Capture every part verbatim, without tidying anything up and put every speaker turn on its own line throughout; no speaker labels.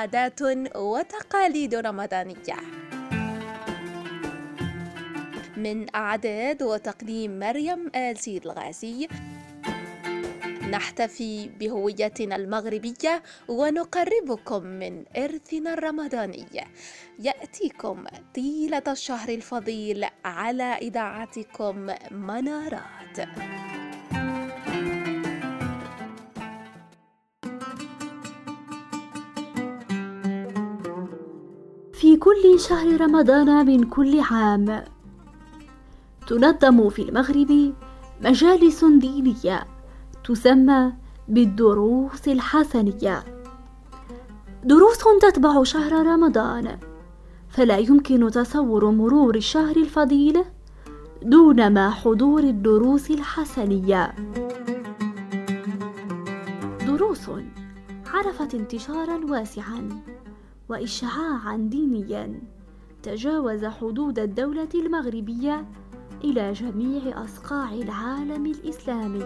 عادات وتقاليد رمضانية. من إعداد وتقديم مريم آل سيد الغازي، نحتفي بهويتنا المغربية ونقربكم من إرثنا الرمضاني. يأتيكم طيلة الشهر الفضيل على إذاعتكم منارات.
في كل شهر رمضان من كل عام تنظم في المغرب مجالس دينية تسمى بالدروس الحسنية، دروس تتبع شهر رمضان، فلا يمكن تصور مرور الشهر الفضيل دون ما حضور الدروس الحسنية. دروس عرفت انتشارا واسعا وإشعاعا دينيا تجاوز حدود الدولة المغربية إلى جميع أصقاع العالم الإسلامي.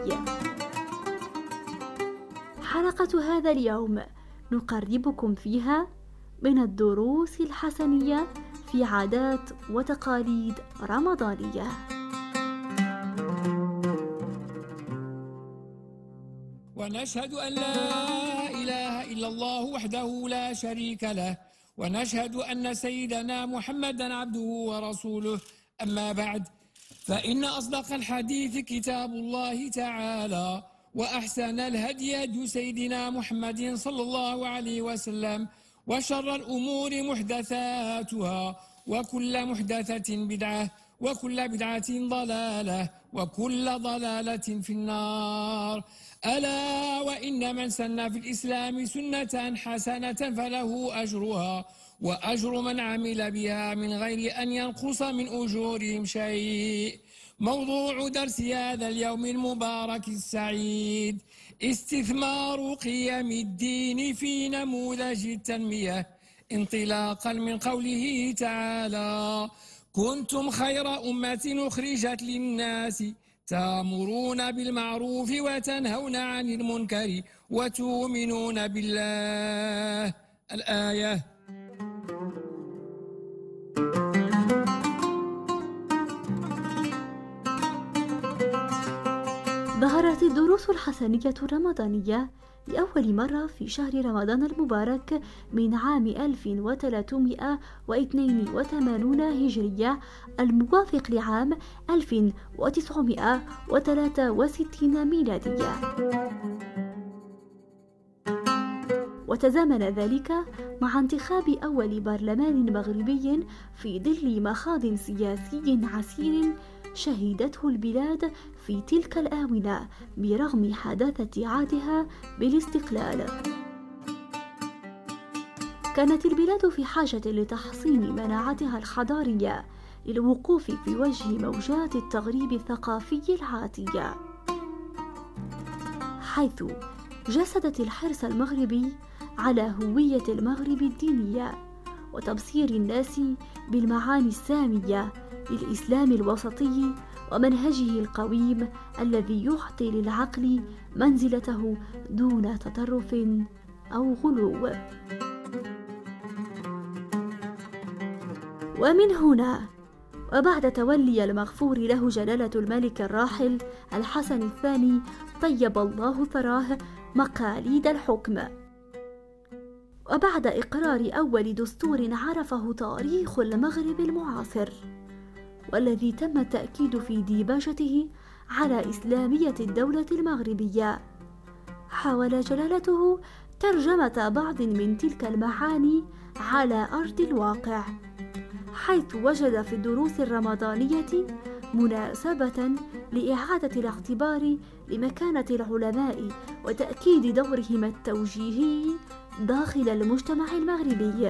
حلقة هذا اليوم نقربكم فيها من الدروس الحسنية في عادات وتقاليد رمضانية.
ونشهد أن لا إله إلا الله وحده لا شريك له، ونشهد أن سيدنا محمدا عبده ورسوله. أما بعد، فإن أصدق الحديث كتاب الله تعالى، وأحسن الهدي هدي سيدنا محمد صلى الله عليه وسلم، وشر الأمور محدثاتها، وكل محدثة بدعة، وكل بدعة ضلالة، وكل ضلالة في النار. ألا وإن من سن في الإسلام سنة حسنة فله أجرها وأجر من عمل بها من غير أن ينقص من أجورهم شيء. موضوع درس هذا اليوم المبارك السعيد: استثمار قيم الدين في نموذج التنمية، انطلاقا من قوله تعالى: كنتم خير أمة أخرجت للناس تأمرون بالمعروف وتنهون عن المنكر وتؤمنون بالله. الآية.
ظهرت الدروس الحسنية الرمضانية لأول مرة في شهر رمضان المبارك من عام ألف وثلاثمائة واثنين وثمانين هجرية، الموافق لعام ألف وتسعمائة وثلاثة وستين ميلادية، وتزامن ذلك مع انتخاب أول برلمان مغربي في ظل مخاض سياسي عسير شهدته البلاد في تلك الآونة برغم حداثة عهدها بالاستقلال. كانت البلاد في حاجة لتحصين مناعتها الحضارية للوقوف في وجه موجات التغريب الثقافي العاتية، حيث جسدت الحرص المغربي على هوية المغرب الدينية وتبصير الناس بالمعاني السامية للإسلام الوسطي ومنهجه القويم الذي يعطي للعقل منزلته دون تطرف أو غلو. ومن هنا وبعد تولي المغفور له جلالة الملك الراحل الحسن الثاني طيب الله ثراه مقاليد الحكم، وبعد إقرار أول دستور عرفه تاريخ المغرب المعاصر والذي تم التأكيد في ديباجته على إسلامية الدولة المغربية، حاول جلالته ترجمة بعض من تلك المعاني على أرض الواقع، حيث وجد في الدروس الرمضانية مناسبة لإعادة الاعتبار لمكانة العلماء وتأكيد دورهم التوجيهي داخل المجتمع المغربي.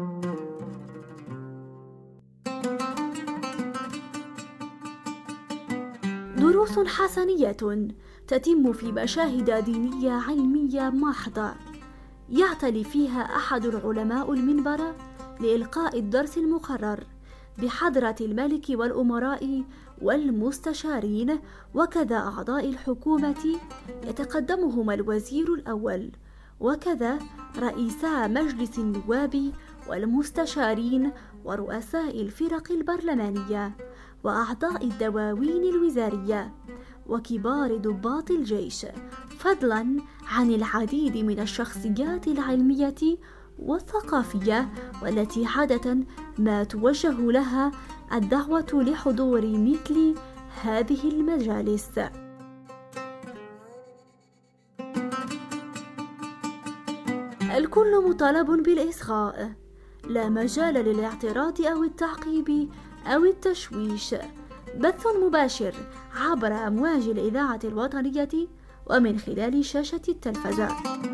دروس حسنية تتم في مشاهد دينية علمية محضة، يعتلي فيها أحد العلماء المنبر لإلقاء الدرس المقرر بحضرة الملك والأمراء والمستشارين وكذا أعضاء الحكومة، يتقدمهم الوزير الأول وكذا رئيسا مجلس النواب والمستشارين ورؤساء الفرق البرلمانية وأعضاء الدواوين الوزارية وكبار ضباط الجيش، فضلا عن العديد من الشخصيات العلمية والثقافية والتي عادة ما توجه لها الدعوة لحضور مثل هذه المجالس. الكل مطالب بالإصغاء، لا مجال للاعتراض أو التعقيب أو التشويش. بث مباشر عبر أمواج الإذاعة الوطنية ومن خلال شاشة التلفزة.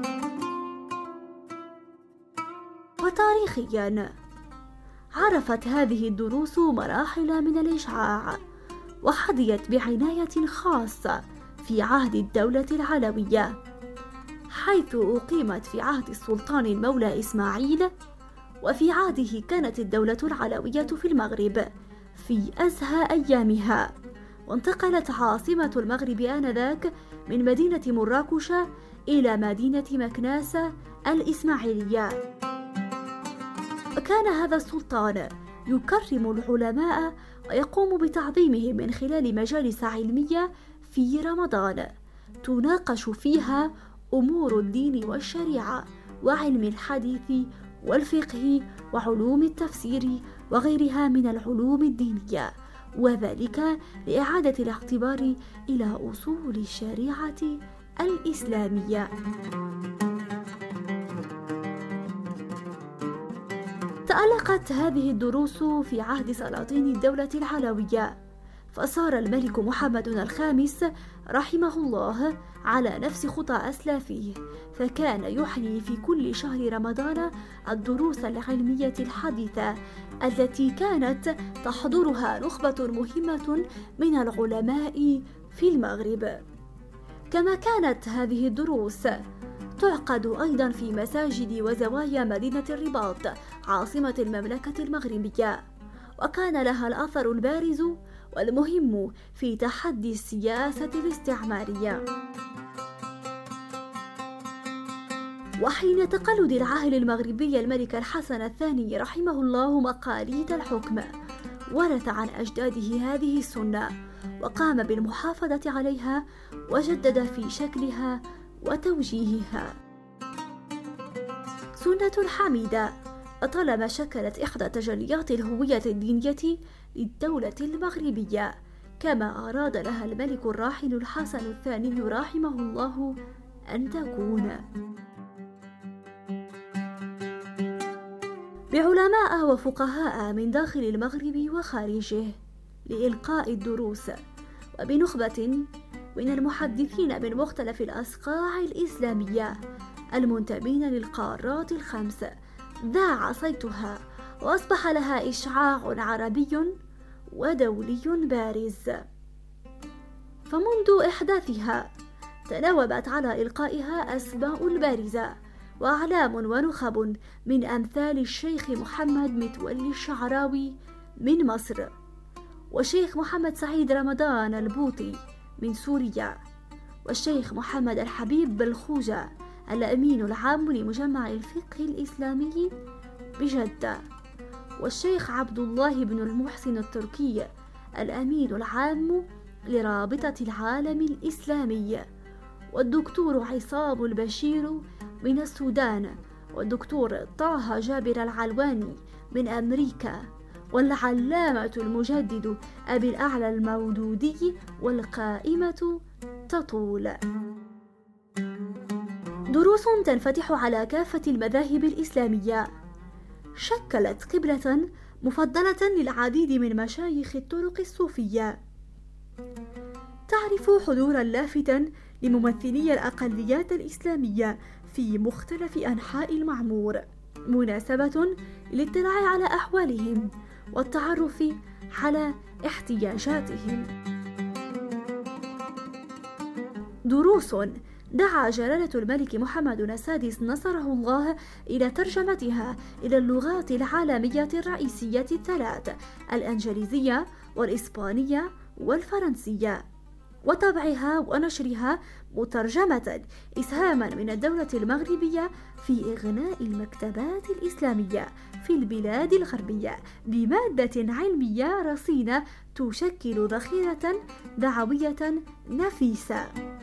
وتاريخيا عرفت هذه الدروس مراحل من الإشعاع، وحظيت بعناية خاصة في عهد الدولة العلوية، حيث أقيمت في عهد السلطان المولى إسماعيل، وفي عهده كانت الدولة العلوية في المغرب في أزهى أيامها، وانتقلت عاصمة المغرب آنذاك من مدينة مراكش إلى مدينة مكناس الإسماعيلية. وكان هذا السلطان يكرم العلماء ويقوم بتعظيمهم من خلال مجالس علمية في رمضان تناقش فيها أمور الدين والشريعة وعلم الحديث والفقه وعلوم التفسير وغيرها من العلوم الدينية، وذلك لإعادة الاعتبار إلى أصول الشريعة الإسلامية. تألقت هذه الدروس في عهد سلاطين الدولة العلوية، فصار الملك محمد الخامس رحمه الله على نفس خطى أسلافه، فكان يحيي في كل شهر رمضان الدروس العلمية الحديثة التي كانت تحضرها نخبة مهمة من العلماء في المغرب. كما كانت هذه الدروس تعقد أيضا في مساجد وزوايا مدينة الرباط عاصمة المملكة المغربية، وكان لها الأثر البارز والمهم في تحدي السياسة الاستعمارية. وحين تقلد العاهل المغربي الملك الحسن الثاني رحمه الله مقاليد الحكم، ورث عن أجداده هذه السنة وقام بالمحافظة عليها وجدد في شكلها وتوجيهها. سنة حميدة طالما شكلت إحدى تجليات الهوية الدينية للدولة المغربية، كما أراد لها الملك الراحل الحسن الثاني رحمه الله أن تكون. بعلماء وفقهاء من داخل المغرب وخارجه لإلقاء الدروس، وبنخبة من المحدثين من مختلف الأصقاع الإسلامية المنتمين للقارات الخمس، ذاع صيتها وأصبح لها إشعاع عربي ودولي بارز. فمنذ إحداثها تناوبت على إلقائها أسماء بارزة وأعلام ونخب من أمثال الشيخ محمد متولي الشعراوي من مصر، والشيخ محمد سعيد رمضان البوطي من سوريا، والشيخ محمد الحبيب بالخوجة الأمين العام لمجمع الفقه الإسلامي بجدة، والشيخ عبد الله بن المحسن التركي الأمين العام لرابطة العالم الإسلامي، والدكتور عصام البشير من السودان، والدكتور طه جابر العلواني من أمريكا، والعلامة المجدد أبي الأعلى المودودي، والقائمة تطول. دروس تنفتح على كافة المذاهب الإسلامية، شكلت قبلة مفضلة للعديد من مشايخ الطرق الصوفية، تعرف حضورا لافتا لممثلي الأقليات الإسلامية في مختلف أنحاء المعمور، مناسبة للاطلاع على أحوالهم والتعرف على احتياجاتهم. دروس دعا جلالة الملك محمد السادس نصره الله إلى ترجمتها إلى اللغات العالمية الرئيسية الثلاث: الإنجليزية والإسبانية والفرنسية، وطبعها ونشرها مترجمة، إسهاما من الدولة المغربية في إغناء المكتبات الإسلامية في البلاد الغربية بمادة علمية رصينة تشكل ذخيرة دعوية نفيسة.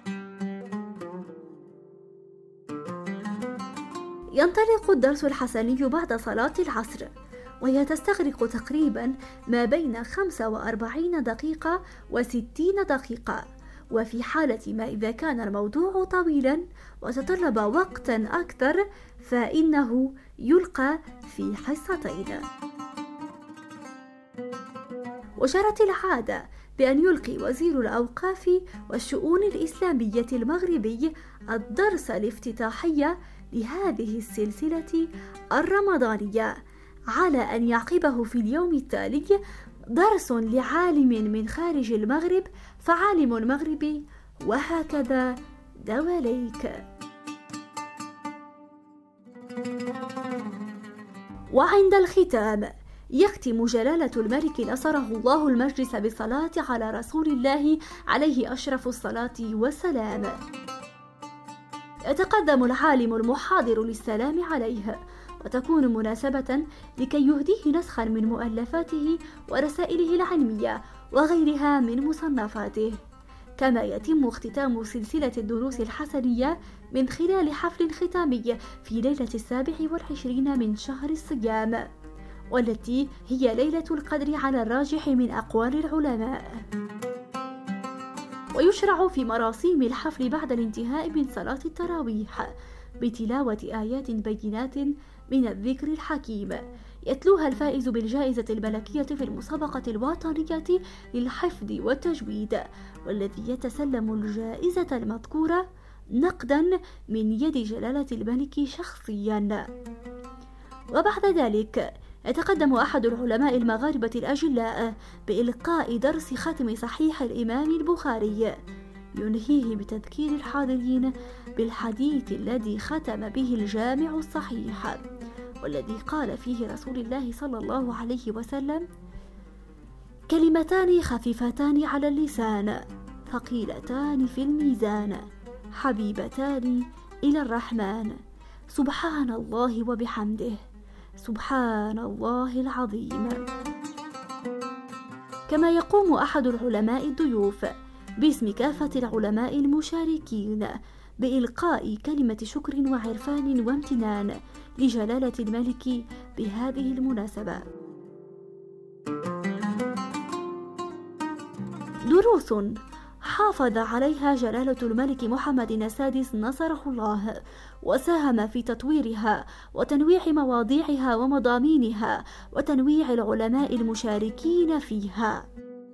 ينطلق الدرس الحسني بعد صلاة العصر، وهي تستغرق تقريبا ما بين خمسة وأربعين دقيقة وستين دقيقة، وفي حالة ما إذا كان الموضوع طويلا وتطلب وقتا أكثر فإنه يلقى في حصتين. وجرت العادة بأن يلقي وزير الأوقاف والشؤون الإسلامية المغربي الدرس الافتتاحي لهذه السلسلة الرمضانية، على أن يعقبه في اليوم التالي درس لعالم من خارج المغرب فعالم مغربي، وهكذا دواليك. وعند الختام يختم جلالة الملك نصره الله المجلس بالصلاة على رسول الله عليه أشرف الصلاة والسلام. يتقدم العالم المحاضر للسلام عليه، وتكون مناسبة لكي يهديه نسخا من مؤلفاته ورسائله العلمية وغيرها من مصنفاته. كما يتم اختتام سلسلة الدروس الحسنية من خلال حفل ختامي في ليلة السابع والعشرين من شهر الصيام، والتي هي ليلة القدر على الراجح من أقوال العلماء. ويشرع في مراسيم الحفل بعد الانتهاء من صلاة التراويح بتلاوة آيات بينات من الذكر الحكيم يتلوها الفائز بالجائزة الملكية في المسابقة الوطنية للحفظ والتجويد، والذي يتسلم الجائزة المذكورة نقدا من يد جلالة الملك شخصيا. وبعد ذلك يتقدم أحد العلماء المغاربة الأجلاء بإلقاء درس ختم صحيح الإمام البخاري، ينهيه بتذكير الحاضرين بالحديث الذي ختم به الجامع الصحيح، والذي قال فيه رسول الله صلى الله عليه وسلم: كلمتان خفيفتان على اللسان ثقيلتان في الميزان حبيبتان إلى الرحمن، سبحان الله وبحمده، سبحان الله العظيم. كما يقوم أحد العلماء الضيوف باسم كافة العلماء المشاركين بإلقاء كلمة شكر وعرفان وامتنان لجلالة الملك بهذه المناسبة. دروس حافظ عليها جلالة الملك محمد السادس نصره الله، وساهم في تطويرها وتنويع مواضيعها ومضامينها وتنويع العلماء المشاركين فيها.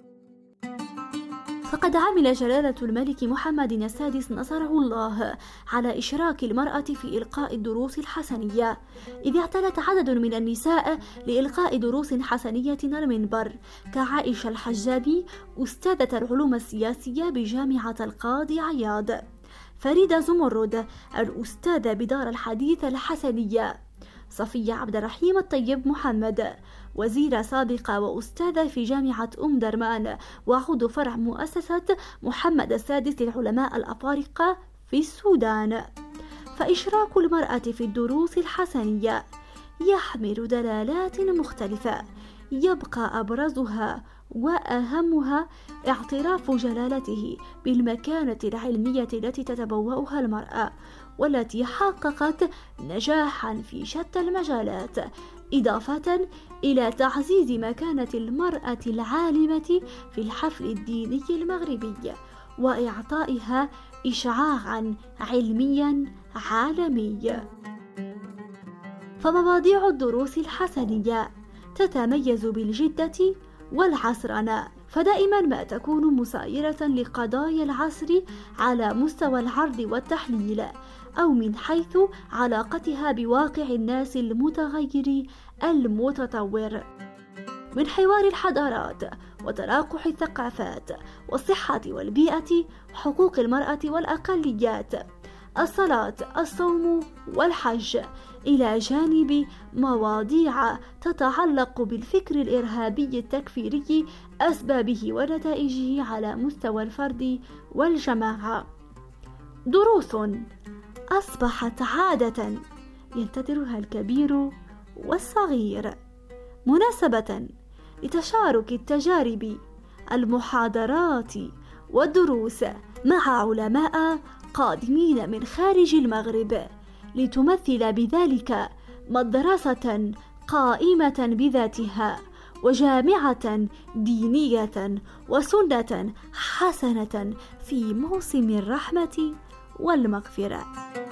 فقد عمل جلالة الملك محمد السادس نصره الله على إشراك المرأة في إلقاء الدروس الحسنية، إذ اعتلت عدد من النساء لإلقاء دروس حسنية المنبر، كعائشة الحجابي أستاذة العلوم السياسية بجامعة القاضي عياض، فريدة زمرد الأستاذة بدار الحديث الحسنية، صفية عبد الرحيم الطيب محمد وزيرة سابقة وأستاذة في جامعة أم درمان وعضو فرع مؤسسة محمد السادس للعلماء الأفارقة في السودان. فإشراك المرأة في الدروس الحسنية يحمل دلالات مختلفة، يبقى أبرزها وأهمها اعتراف جلالته بالمكانة العلمية التي تتبوأها المرأة، والتي حققت نجاحا في شتى المجالات، إضافة إلى تعزيز مكانة المرأة العالمة في الحفل الديني المغربي وإعطائها إشعاعا علميا عالمي. فمواضيع الدروس الحسنية تتميز بالجدة والعصرنة، فدائما ما تكون مسايرة لقضايا العصر على مستوى العرض والتحليل، أو من حيث علاقتها بواقع الناس المتغير المتطور، من حوار الحضارات وتلاقح الثقافات والصحة والبيئة، حقوق المرأة والأقليات، الصلاة، الصوم والحج، إلى جانب مواضيع تتعلق بالفكر الإرهابي التكفيري، أسبابه ونتائجه على مستوى الفرد والجماعة. دروس أصبحت عادة ينتظرها الكبير والصغير، مناسبة لتشارك التجارب، المحاضرات والدروس مع علماء قادمين من خارج المغرب، لتمثل بذلك مدرسة قائمة بذاتها وجامعة دينية وسنة حسنة في موسم الرحمة والمغفرة.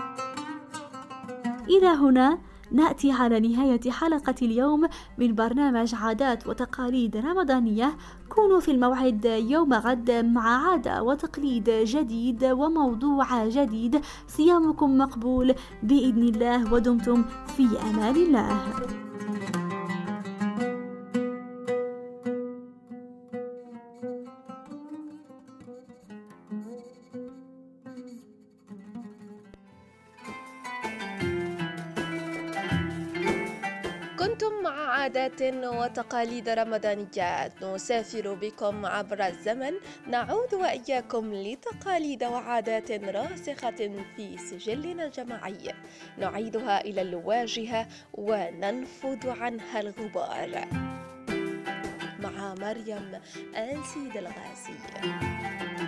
إلى هنا نأتي على نهاية حلقة اليوم من برنامج عادات وتقاليد رمضانية. كونوا في الموعد يوم غد مع عادة وتقليد جديد وموضوع جديد. صيامكم مقبول بإذن الله، ودمتم في أمان الله.
كنتم مع عادات وتقاليد رمضانية، نسافر بكم عبر الزمن، نعود وإياكم لتقاليد وعادات راسخة في سجلنا الجماعي، نعيدها إلى الواجهة وننفض عنها الغبار. مع مريم آل سيد الغازي.